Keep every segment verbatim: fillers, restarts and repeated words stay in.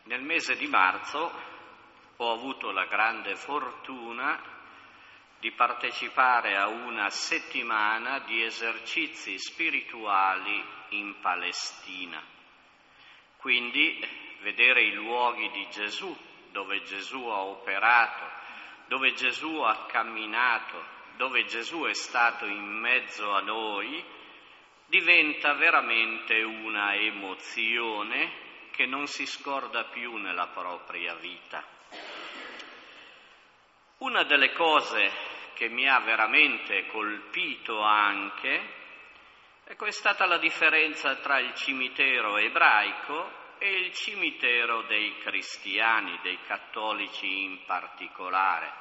Nel mese di marzo ho avuto la grande fortuna di partecipare a una settimana di esercizi spirituali in Palestina. Quindi vedere i luoghi di Gesù, dove Gesù ha operato, dove Gesù ha camminato, dove Gesù è stato in mezzo a noi, diventa veramente una emozione che non si scorda più nella propria vita. Una delle cose che mi ha veramente colpito anche, ecco, è stata la differenza tra il cimitero ebraico e il cimitero dei cristiani, dei cattolici in particolare.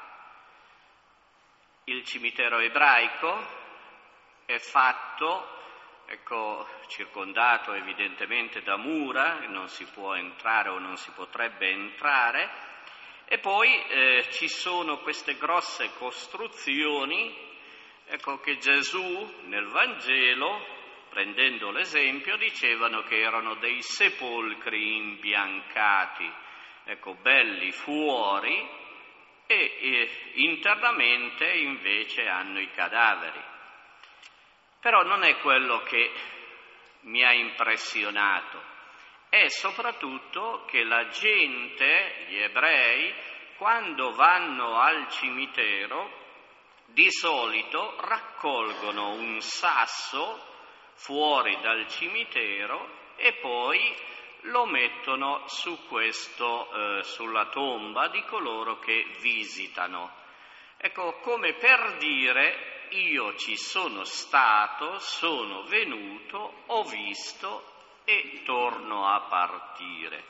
Il cimitero ebraico è fatto, ecco, circondato evidentemente da mura, non si può entrare o non si potrebbe entrare, e poi eh, ci sono queste grosse costruzioni, ecco, che Gesù nel Vangelo, prendendo l'esempio, dicevano che erano dei sepolcri imbiancati, ecco, belli fuori, e eh, internamente invece hanno i cadaveri. Però non è quello che mi ha impressionato, è soprattutto che la gente, gli ebrei, quando vanno al cimitero, di solito raccolgono un sasso fuori dal cimitero e poi lo mettono su questo, eh, sulla tomba di coloro che visitano. Ecco, come per dire: io ci sono stato, sono venuto, ho visto e torno a partire.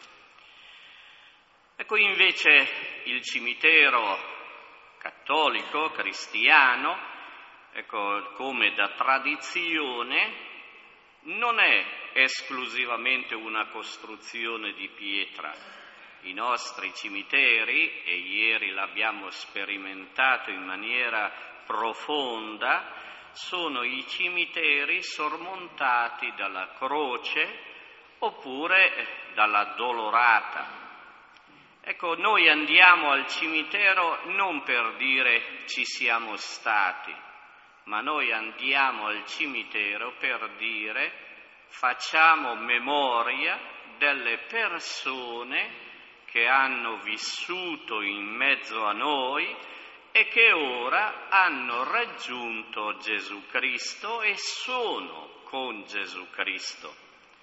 Ecco, invece il cimitero cattolico, cristiano, ecco, come da tradizione, non è esclusivamente una costruzione di pietra. I nostri cimiteri, e ieri l'abbiamo sperimentato in maniera profonda, sono i cimiteri sormontati dalla croce oppure dalla dolorata. Ecco, noi andiamo al cimitero non per dire ci siamo stati, ma noi andiamo al cimitero per dire facciamo memoria delle persone che hanno vissuto in mezzo a noi e che ora hanno raggiunto Gesù Cristo e sono con Gesù Cristo.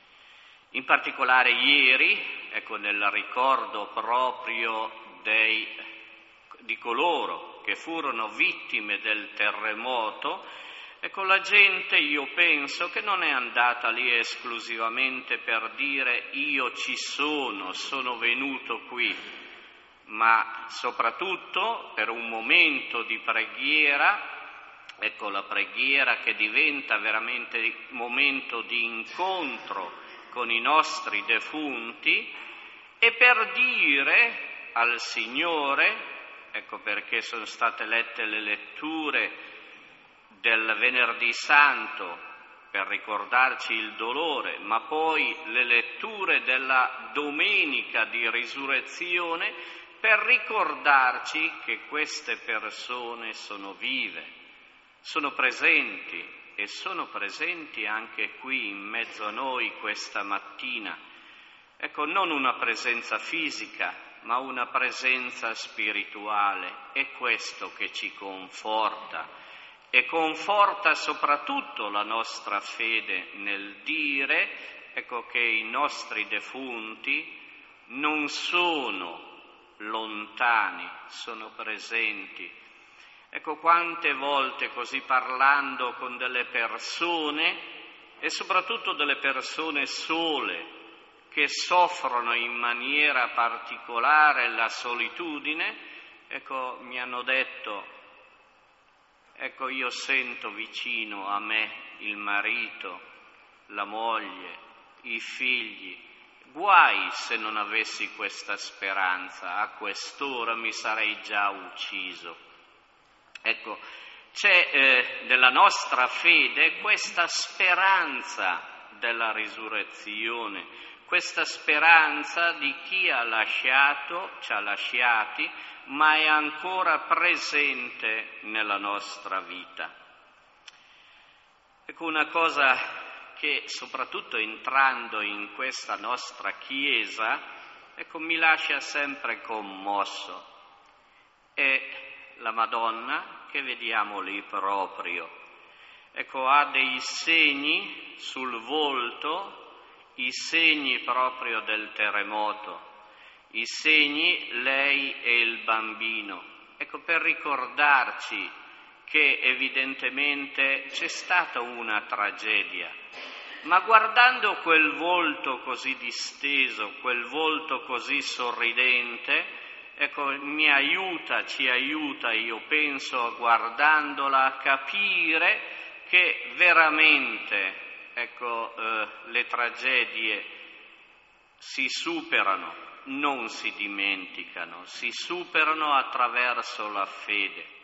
In particolare ieri, ecco, nel ricordo proprio dei, di coloro che furono vittime del terremoto, ecco, la gente, io penso, che non è andata lì esclusivamente per dire io ci sono, sono venuto qui, ma soprattutto per un momento di preghiera, ecco, la preghiera che diventa veramente momento di incontro con i nostri defunti, e per dire al Signore, ecco perché sono state lette le letture del Venerdì Santo per ricordarci il dolore, ma poi le letture della Domenica di Risurrezione per ricordarci che queste persone sono vive, sono presenti e sono presenti anche qui in mezzo a noi questa mattina. Ecco, non una presenza fisica, ma una presenza spirituale. È questo che ci conforta e conforta soprattutto la nostra fede nel dire, ecco, che i nostri defunti non sono lontani, sono presenti. Ecco, quante volte così parlando con delle persone, e soprattutto delle persone sole, che soffrono in maniera particolare la solitudine, ecco, mi hanno detto: ecco, io sento vicino a me il marito, la moglie, i figli. Guai se non avessi questa speranza, a quest'ora mi sarei già ucciso. Ecco, c'è eh, nella nostra fede questa speranza della risurrezione, questa speranza di chi ha lasciato, ci ha lasciati, ma è ancora presente nella nostra vita. Ecco, una cosa che soprattutto entrando in questa nostra Chiesa, ecco, mi lascia sempre commosso, è la Madonna che vediamo lì proprio. Ecco, ha dei segni sul volto, i segni proprio del terremoto, i segni lei e il bambino. Ecco, per ricordarci che evidentemente c'è stata una tragedia, ma guardando quel volto così disteso, quel volto così sorridente, ecco, mi aiuta, ci aiuta, io penso, guardandola, a capire che veramente, ecco, eh, le tragedie si superano, non si dimenticano, si superano attraverso la fede.